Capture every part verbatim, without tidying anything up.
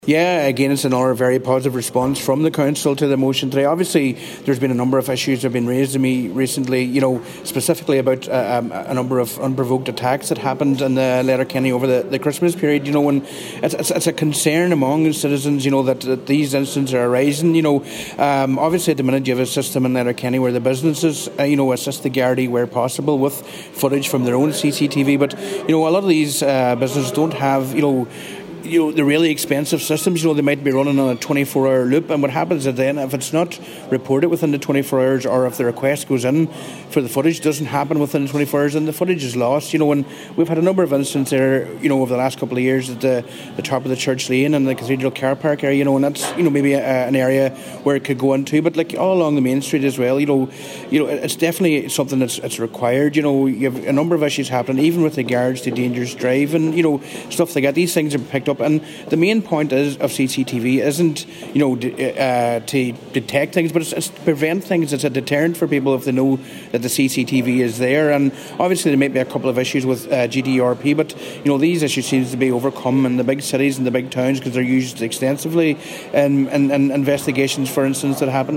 Yeah, again, it's another very positive response from the council to the motion today. Obviously, there's been a number of issues that have been raised to me recently, you know, specifically about uh, um, a number of unprovoked attacks that happened in the Letterkenny over the, the Christmas period, you know, and it's, it's, it's a concern among citizens, you know, that, that these incidents are arising, you know. Um, obviously, at the minute, you have a system in Letterkenny where the businesses, uh, you know, assist the Gardaí where possible with footage from their own C C T V, but, you know, a lot of these uh, businesses don't have, you know, you know, the really expensive systems, you know, they might be running on a twenty-four hour loop, and what happens is then if it's not reported within the twenty-four hours, or if the request goes in for the footage doesn't happen within the twenty-four hours, then the footage is lost, you know. And we've had a number of incidents there, you know, over the last couple of years at the, the top of the Church Lane and the Cathedral Car Park area, you know, and that's, you know, maybe a, an area where it could go into, but like all along the main street as well, you know, you know, it's definitely something that's it's required, you know. You have a number of issues happening, even with regards to dangerous driving, you know, stuff like that. These things are picked up. And the main point is of C C T V isn't, you know, d- uh, to detect things, but it's, it's to prevent things. It's a deterrent for people if they know that the C C T V is there. And obviously there may be a couple of issues with uh, G D R P, but you know, these issues seem to be overcome in the big cities and the big towns because they're used extensively in, in, in investigations, for instance, that happen.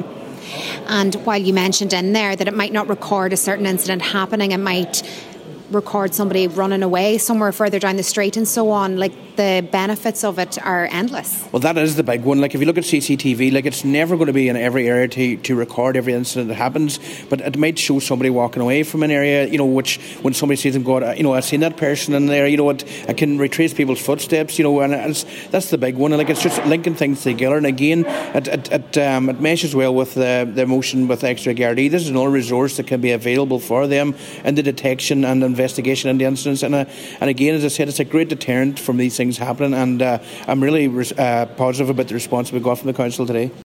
And while you mentioned in there that it might not record a certain incident happening, it might record somebody running away somewhere further down the street and so on, like the benefits of it are endless. Well, that is the big one. Like if you look at C C T V, like it's never going to be in every area to, to record every incident that happens, but it might show somebody walking away from an area, you know, which when somebody sees them go, you know, I've seen that person in there, you know, it, it can retrace people's footsteps, you know, and it's, that's the big one. And like it's just linking things together. And again, it it, it, um, it meshes well with the, the motion with Extra Gardaí. This is another resource that can be available for them in the detection and investigation in the incidents. And uh, and again, as I said, it's a great deterrent from these things happening, and uh, I'm really uh, positive about the response we got from the council today.